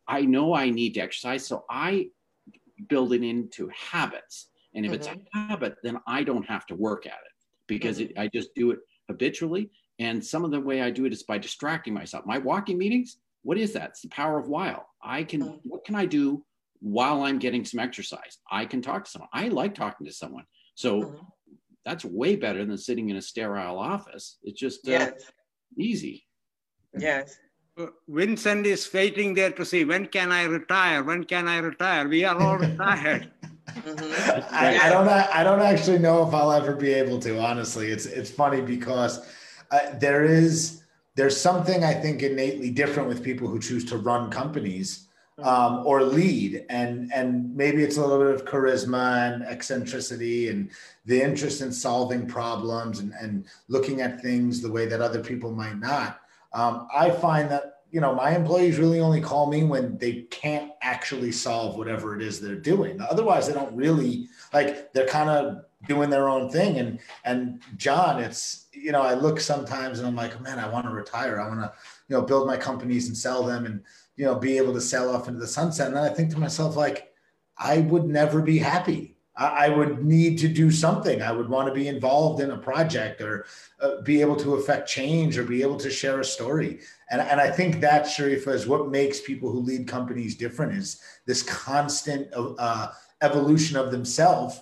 I know I need to exercise, so I build it into habits. And if mm-hmm. it's a habit, then I don't have to work at it because mm-hmm. it, I just do it habitually. And some of the way I do it is by distracting myself. My walking meetings, what is that? It's the power of while. I can, mm-hmm. what can I do while I'm getting some exercise? I can talk to someone. I like talking to someone. So mm-hmm. that's way better than sitting in a sterile office. It's just uh, yes. easy. Yes. Vincent is waiting there to see, when can I retire? When can I retire? We are all retired. Mm-hmm. I, I don't. I don't actually know if I'll ever be able to. Honestly, it's it's funny because uh, there is there's something I think innately different with people who choose to run companies um, or lead, and and maybe it's a little bit of charisma and eccentricity and the interest in solving problems and, and looking at things the way that other people might not. Um, I find that, you know, my employees really only call me when they can't actually solve whatever it is they're doing. Otherwise, they don't really, like, they're kind of doing their own thing. And, and John, it's, you know, I look sometimes and I'm like, man, I want to retire. I want to, you know, build my companies and sell them and, you know, be able to sell off into the sunset. And then I think to myself, like, I would never be happy. I would need to do something. I would want to be involved in a project or uh, be able to affect change or be able to share a story. And, and I think that, Sharifa, is what makes people who lead companies different, is this constant uh, evolution of themselves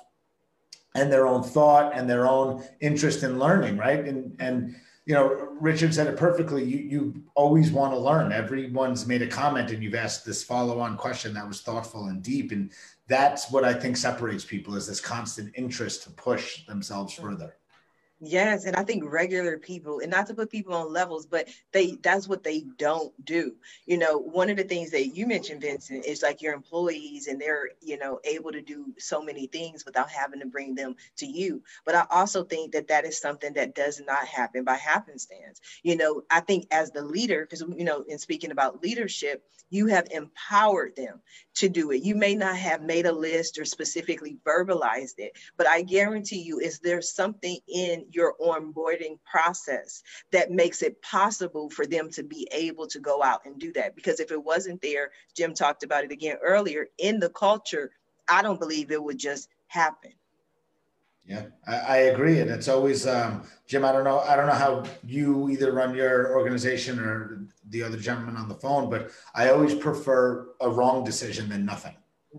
and their own thought and their own interest in learning, right? And, and you know, Richard said it perfectly. You, you always want to learn. Everyone's made a comment and you've asked this follow-on question that was thoughtful and deep. And that's what I think separates people, is this constant interest to push themselves further. Yes, and I think regular people, and not to put people on levels, but they that's what they don't do. You know, one of the things that you mentioned, Vincent, is like your employees, and they're, you know, able to do so many things without having to bring them to you. But I also think that that is something that does not happen by happenstance. You know, I think as the leader, because, you know, in speaking about leadership, you have empowered them to do it. You may not have made a list or specifically verbalized it, but I guarantee you, is there something in your onboarding process that makes it possible for them to be able to go out and do that? Because if it wasn't there, Jim talked about it again earlier, in the culture, I don't believe it would just happen. Yeah, I, I agree. And it's always, um, Jim, I don't know, I don't know how you either run your organization or the other gentleman on the phone, but I always prefer a wrong decision than nothing.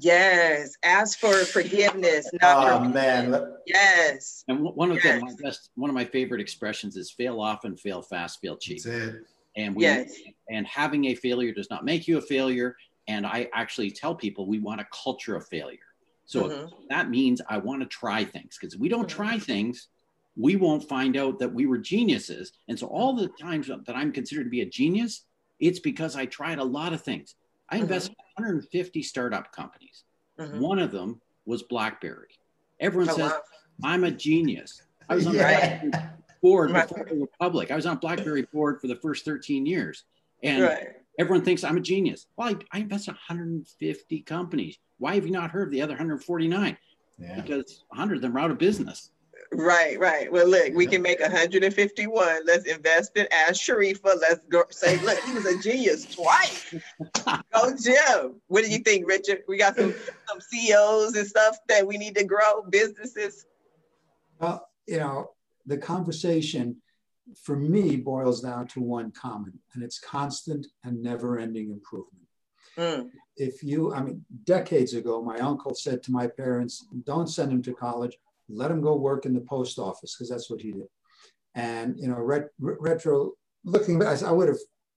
Yes, ask for forgiveness. Not oh man, yes. And one of yes. the my best, one of my favorite expressions is "fail often, fail fast, fail cheap." That's it. And we, yes. and having a failure does not make you a failure. And I actually tell people we want a culture of failure. So mm-hmm. that means I want to try things, because if we don't try things, we won't find out that we were geniuses. And so all the times that I'm considered to be a genius, it's because I tried a lot of things. I invested mm-hmm. in one hundred fifty startup companies. Mm-hmm. One of them was BlackBerry. Everyone oh, says, wow. I'm a genius. I was on yeah. the BlackBerry board before they were public. I was on BlackBerry board for the first thirteen years. And right. everyone thinks I'm a genius. Well, I, I invested in one hundred fifty companies. Why have you not heard of the other one hundred forty-nine? Yeah. Because one hundred of them are out of business. Right, right. Well, look, we can make one hundred fifty-one. Let's invest in Ask Sharifa. Let's go say, look, he was a genius twice. Go, Jim. What do you think, Richard? We got some, some C E Os and stuff that we need to grow, businesses. Well, you know, the conversation for me boils down to one common, and it's constant and never-ending improvement. Mm. If you, I mean, decades ago, my uncle said to my parents, don't send him to college, let him go work in the post office, because that's what he did. And, you know, ret retro looking back, I would have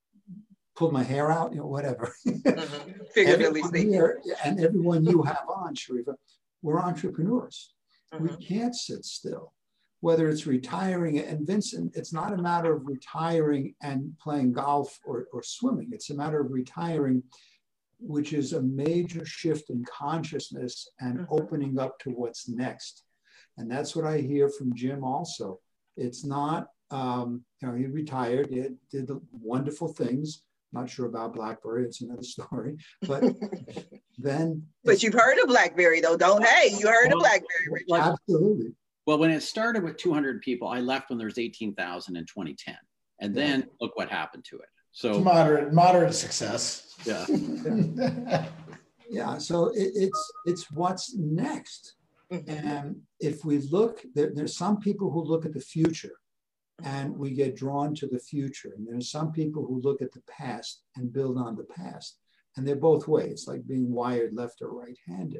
pulled my hair out, you know, whatever. Mm-hmm. Figuratively speaking. Here, and everyone you have on, Sharifa, we're entrepreneurs. Mm-hmm. We can't sit still, whether it's retiring. And Vincent, it's not a matter of retiring and playing golf or, or swimming. It's a matter of retiring, which is a major shift in consciousness and mm-hmm. opening up to what's next. And that's what I hear from Jim also. It's not, um, you know, he retired, he did wonderful things. Not sure about BlackBerry, it's another story. But then. But you've heard of BlackBerry though, don't, hey, you heard well, of BlackBerry, Richard. Absolutely. Well, when it started with two hundred people, I left when there was eighteen thousand in twenty ten. And then yeah. look what happened to it. So moderate, moderate success. Yeah. Yeah. Yeah. So it, it's it's what's next. Mm-hmm. And if we look, there, there's some people who look at the future and we get drawn to the future. And there's some people who look at the past and build on the past. And they're both ways. It's like being wired left or right-handed.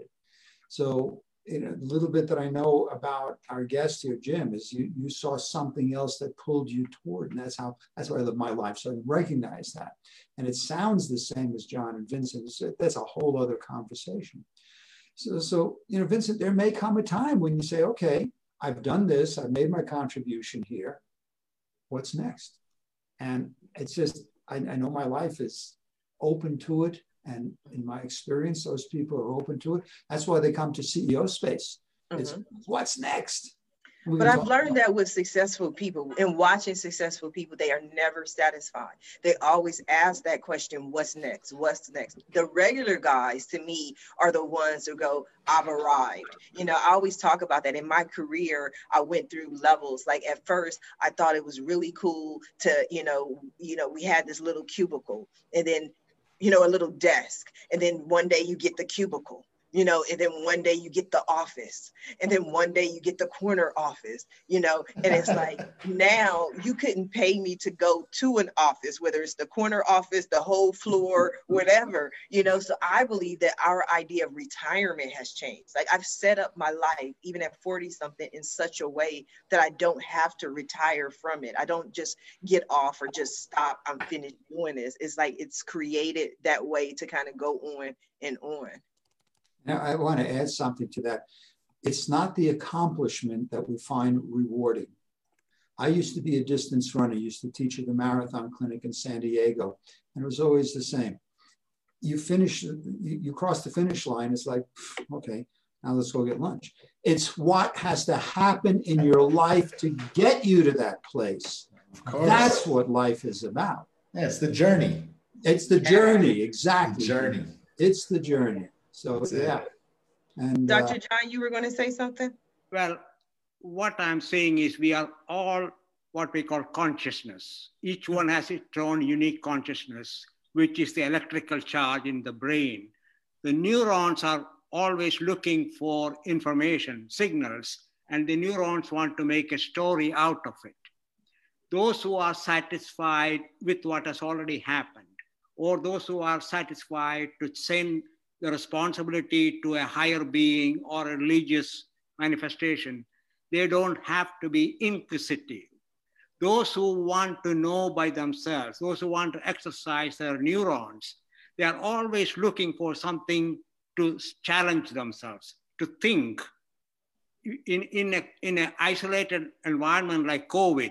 So you know, a little bit that I know about our guest here, Jim, is you, you saw something else that pulled you toward, and that's how, that's why I live my life. So I recognize that. And it sounds the same as John and Vincent. So that's a whole other conversation. So, so, you know, Vincent, there may come a time when you say, okay, I've done this, I've made my contribution here. What's next? And it's just, I, I know my life is open to it. And in my experience, those people are open to it. That's why they come to C E O space. It's mm-hmm. what's next? We but I've learned that with successful people, and watching successful people, they are never satisfied. They always ask that question, what's next? What's next? The regular guys, to me, are the ones who go, I've arrived. You know, I always talk about that. In my career, I went through levels. Like at first, I thought it was really cool to, you know, you know, we had this little cubicle, and then you know, a little desk. And then one day you get the cubicle, you know, and then one day you get the office. And then one day you get the corner office, you know, and it's like, now you couldn't pay me to go to an office, whether it's the corner office, the whole floor, whatever, you know. So I believe that our idea of retirement has changed. Like I've set up my life, even at forty something, in such a way that I don't have to retire from it. I don't just get off or just stop. I'm finished doing this. It's like it's created that way to kind of go on and on. Now, I want to add something to that. It's not the accomplishment that we find rewarding. I used to be a distance runner, used to teach at the Marathon Clinic in San Diego, and it was always the same. You finish, you, you cross the finish line, it's like, okay, now let's go get lunch. It's what has to happen in your life to get you to that place. Of course. That's what life is about. Yeah, it's the journey. It's the journey, exactly. The journey. It's the journey. So yeah. And Doctor Uh, John, you were going to say something? Well, what I'm saying is we are all what we call consciousness. Each one has its own unique consciousness, which is the electrical charge in the brain. The neurons are always looking for information, signals, and the neurons want to make a story out of it. Those who are satisfied with what has already happened, or those who are satisfied to send the responsibility to a higher being or a religious manifestation, they don't have to be inquisitive. Those who want to know by themselves, those who want to exercise their neurons, they are always looking for something to challenge themselves, to think. In, in, a, in an isolated environment like COVID,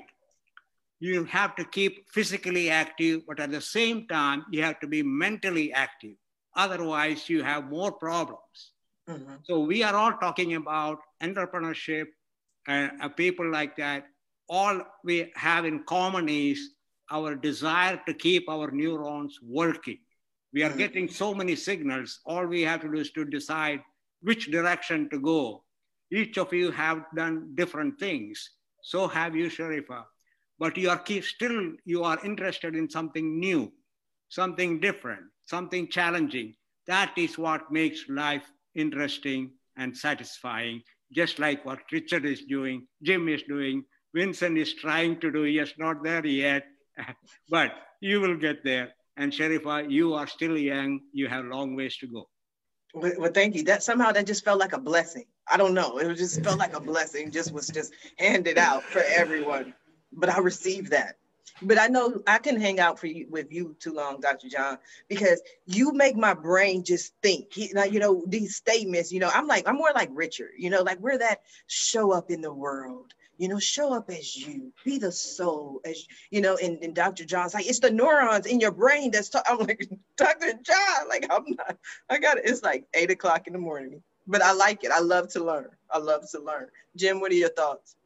you have to keep physically active, but at the same time, you have to be mentally active. Otherwise, you have more problems. Mm-hmm. So we are all talking about entrepreneurship and uh, people like that. All we have in common is our desire to keep our neurons working. We are mm-hmm. getting so many signals. All we have to do is to decide which direction to go. Each of you have done different things. So have you, Sharifa. But you are keep, still, you are interested in something new, something different, something challenging. That is what makes life interesting and satisfying, just like what Richard is doing, Jim is doing, Vincent is trying to do. He is not there yet, but you will get there. And Sharifa, you are still young. You have long ways to go. Well, well, thank you. That somehow that just felt like a blessing. I don't know. It just felt like a blessing, just was just handed out for everyone. But I received that. But I know I can hang out for you with you too long, Doctor John, because you make my brain just think. He, like, you know, these statements, you know, I'm like, I'm more like Richard, you know, like we're that show up in the world, you know, show up as you, be the soul, as you know, and, and Doctor John's like, it's the neurons in your brain that's, ta-. I'm like, Doctor John, like, I'm not, I got it. It's like eight o'clock in the morning, but I like it. I love to learn. I love to learn. Jim, what are your thoughts?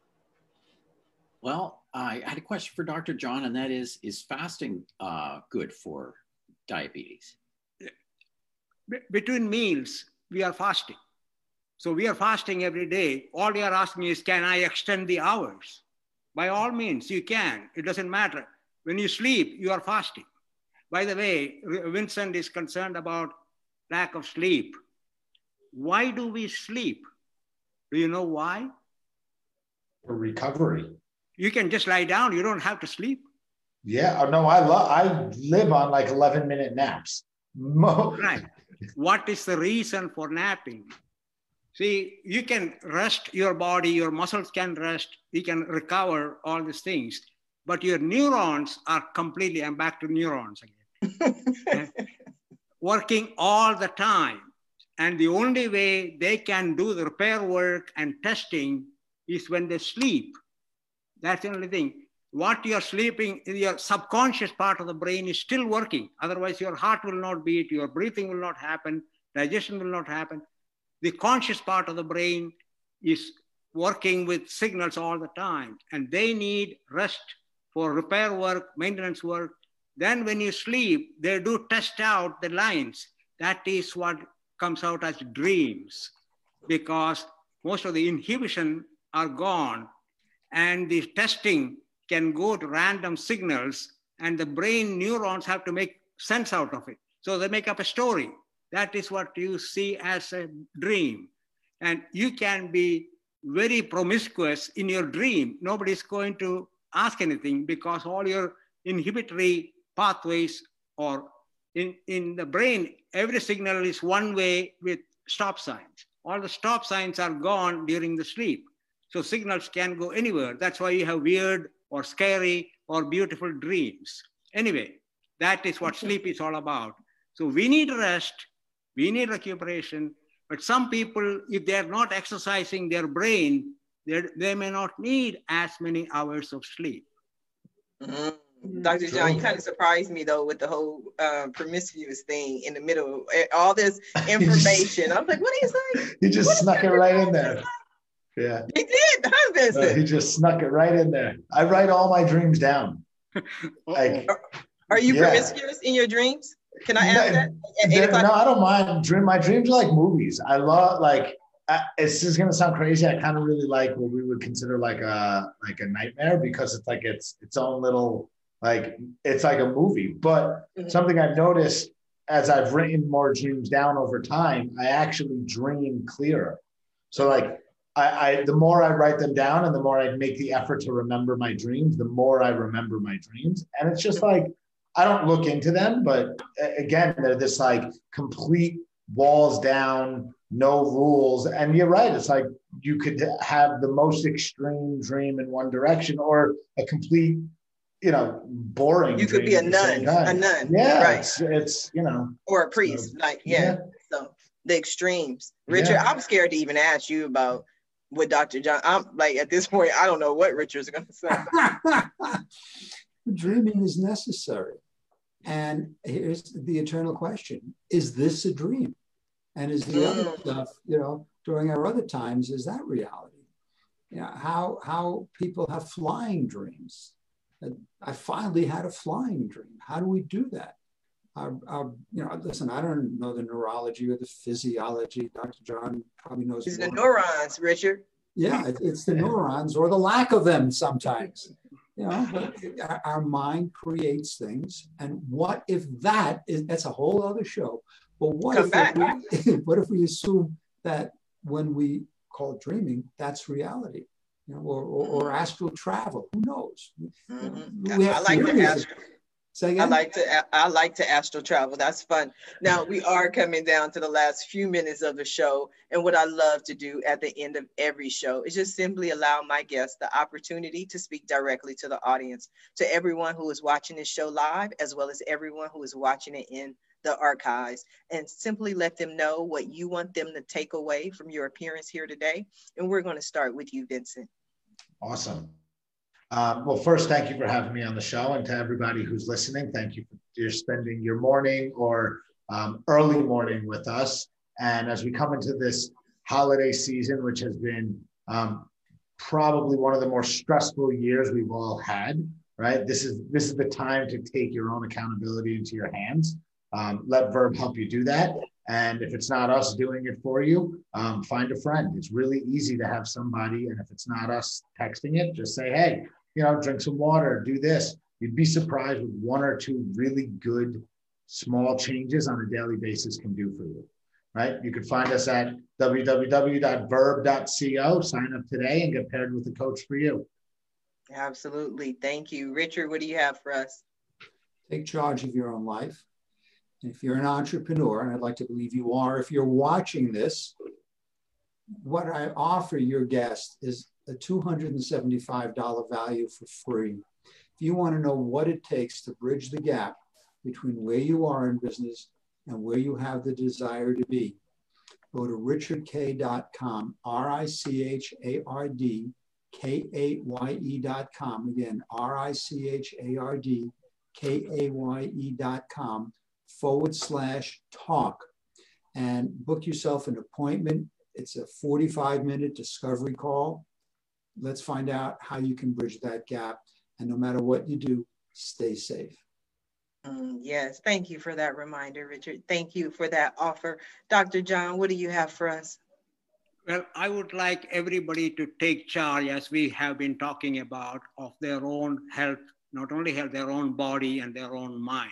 Well, I had a question for Doctor John, and that is, is fasting uh, good for diabetes? Between meals, we are fasting. So we are fasting every day. All you are asking is, can I extend the hours? By all means, you can. It doesn't matter. When you sleep, you are fasting. By the way, Vincent is concerned about lack of sleep. Why do we sleep? Do you know why? For recovery. You can just lie down. You don't have to sleep. Yeah, no, I love, I live on like eleven minute naps. Mo- Right. What is the reason for napping? See, you can rest your body, your muscles can rest, you can recover all these things, but your neurons are completely, I'm back to neurons again, working all the time. And the only way they can do the repair work and testing is when they sleep. That's the only thing. What you're sleeping, your subconscious part of the brain is still working. Otherwise, your heart will not beat, your breathing will not happen, digestion will not happen. The conscious part of the brain is working with signals all the time, and they need rest for repair work, maintenance work. Then when you sleep, they do test out the lines. That is what comes out as dreams, because most of the inhibition are gone, and the testing can go to random signals, and the brain neurons have to make sense out of it. So they make up a story. That is what you see as a dream. And you can be very promiscuous in your dream. Nobody's going to ask anything because all your inhibitory pathways or in, in the brain, every signal is one way with stop signs. All the stop signs are gone during the sleep. So signals can go anywhere. That's why you have weird or scary or beautiful dreams. Anyway, that is what sleep is all about. So we need rest, we need recuperation, but some people, if they're not exercising their brain, they may not need as many hours of sleep. Mm-hmm. Doctor John, you kind of surprised me though with the whole uh, promiscuous thing in the middle of all this information. I was like, what are you saying? He just what snuck it right in there. Yeah. He did, huh, Vincent? Uh, he just snuck it right in there. I write all my dreams down. Like, are, are you yeah. promiscuous in your dreams? Can I ask no, that? No, I don't mind. Dream. My dreams are like movies. I love like. I, it's just gonna sound crazy. I kind of really like what we would consider like a like a nightmare because it's like it's its own little like it's like a movie. But mm-hmm. something I've noticed as I've written more dreams down over time, I actually dream clearer. So like. I, I the more I write them down and the more I make the effort to remember my dreams, the more I remember my dreams. And it's just like, I don't look into them, but again, they're this like complete walls down, no rules. And you're right. It's like you could have the most extreme dream in one direction or a complete, you know, boring. You could be a nun, a nun. Yeah. Right. It's, it's, you know. Or a priest. So, like, yeah. yeah. So the extremes. Richard, yeah. I'm scared to even ask you about with Doctor John. I'm like, at this point, I don't know what Richard's going to say. Dreaming is necessary. And here's the eternal question. Is this a dream? And is the mm. other stuff, you know, during our other times, is that reality? You know, how, how people have flying dreams. I finally had a flying dream. How do we do that? Our, our, you know, listen, I don't know the neurology or the physiology. Doctor John probably knows. It's the neurons, Richard. Yeah, it, it's the neurons or the lack of them sometimes. You know, but our, our mind creates things. And what if that is, that's a whole other show. But what Come if, back. we, what if we assume that when we call dreaming, that's reality? You know, or, or, or astral travel, who knows? Mm-hmm. We have I like the astral. I like to I like to astral travel. That's fun. Now we are coming down to the last few minutes of the show, and what I love to do at the end of every show is just simply allow my guests the opportunity to speak directly to the audience, to everyone who is watching this show live, as well as everyone who is watching it in the archives, and simply let them know what you want them to take away from your appearance here today. And we're going to start with you, Vincent. Awesome. Um, well, first, thank you for having me on the show, and to everybody who's listening, thank you for spending your morning or um, early morning with us. And as we come into this holiday season, which has been um, probably one of the more stressful years we've all had, right? This is this is the time to take your own accountability into your hands. Um, let Verb help you do that. And if it's not us doing it for you, um, find a friend. It's really easy to have somebody. And if it's not us texting it, just say, hey, you know, drink some water, do this. you'd be surprised what one or two really good small changes on a daily basis can do for you, right? You can find us at w w w dot verb dot co. Sign up today and get paired with a coach for you. Absolutely. Thank you. Richard, what do you have for us? Take charge of your own life. And if you're an entrepreneur, and I'd like to believe you are, if you're watching this, what I offer your guest is a two hundred seventy-five dollars value for free. If you want to know what it takes to bridge the gap between where you are in business and where you have the desire to be, go to richard k dot com, R I C H A R D K A Y E dot com. Again, R I C H A R D K A Y E dot com forward slash talk, and book yourself an appointment. It's a forty-five minute discovery call. Let's find out how you can bridge that gap. And no matter what you do, stay safe. Mm, yes, thank you for that reminder, Richard. Thank you for that offer. Doctor John, what do you have for us? Well, I would like everybody to take charge, as we have been talking about, of their own health, not only health, their own body and their own mind.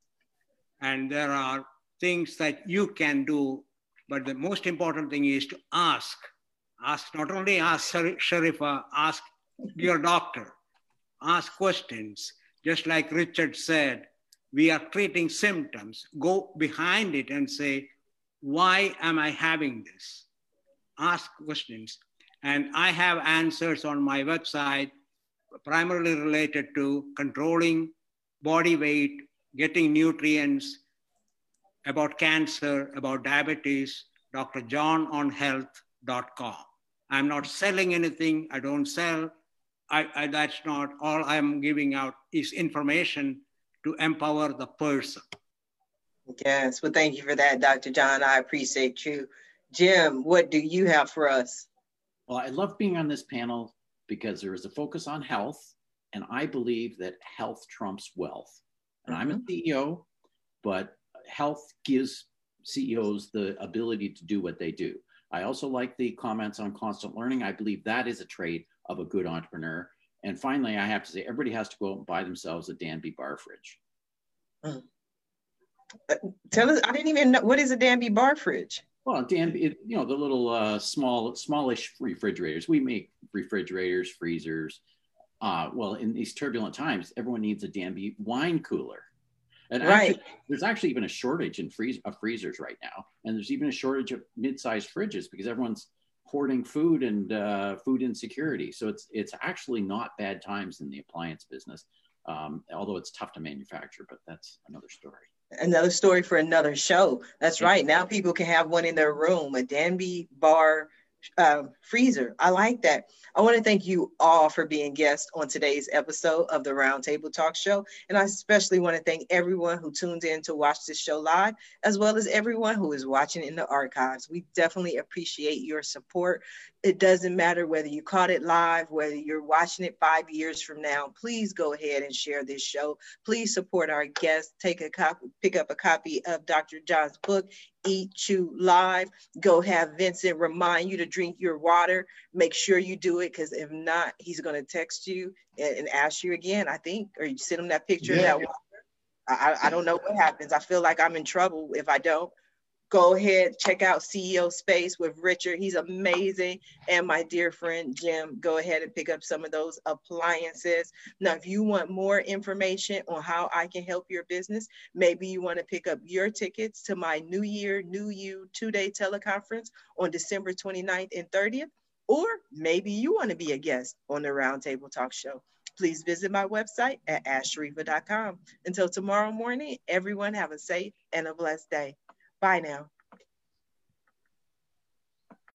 And there are things that you can do, but the most important thing is to ask. Ask, not only ask Sharifa, ask your doctor, ask questions. Just like Richard said, we are treating symptoms. Go behind it and say, why am I having this? Ask questions. And I have answers on my website, primarily related to controlling body weight, getting nutrients, about cancer, about diabetes, D R john on health dot com. I'm not selling anything. I don't sell. I, I, that's not all I'm giving out is information to empower the person. Yes, well, thank you for that, Doctor John. I appreciate you. Jim, what do you have for us? Well, I love being on this panel because there is a focus on health, and I believe that health trumps wealth. And mm-hmm. I'm a C E O, but health gives C E Os the ability to do what they do. I also like the comments on constant learning. I believe that is a trait of a good entrepreneur. And finally, I have to say, everybody has to go out and buy themselves a Danby bar fridge. Mm. Uh, tell us, I didn't even know, what is a Danby bar fridge? Well, Danby, it, you know, the little uh, small, smallish refrigerators. We make refrigerators, freezers. Uh, well, in these turbulent times, everyone needs a Danby wine cooler. And right. actually, there's actually even a shortage in freeze, of freezers right now. And there's even a shortage of mid-sized fridges because everyone's hoarding food and uh, food insecurity. So it's it's actually not bad times in the appliance business, um, although it's tough to manufacture, but that's another story. Another story for another show. That's right. Now people can have one in their room, a Danby bar uh, freezer. I like that. I want to thank you all for being guests on today's episode of the Roundtable Talk Show. And I especially want to thank everyone who tuned in to watch this show live, as well as everyone who is watching in the archives. We definitely appreciate your support. It doesn't matter whether you caught it live, whether you're watching it five years from now. Please go ahead and share this show. Please support our guests. Take a copy, pick up a copy of Doctor John's book, Eat, Chew, Live. Go have Vincent remind you to drink your water. Make sure you do it, because if not, he's going to text you and, and ask you again, I think, or you send him that picture yeah. of that water. I, I don't know what happens. I feel like I'm in trouble if I don't. Go ahead, check out C E O Space with Richard. He's amazing. And my dear friend, Jim, go ahead and pick up some of those appliances. Now, if you want more information on how I can help your business, maybe you want to pick up your tickets to my New Year, New You two-day teleconference on December twenty-ninth and thirtieth, or maybe you want to be a guest on the Roundtable Talk Show. Please visit my website at ask sharifa dot com. Until tomorrow morning, everyone have a safe and a blessed day. Bye now.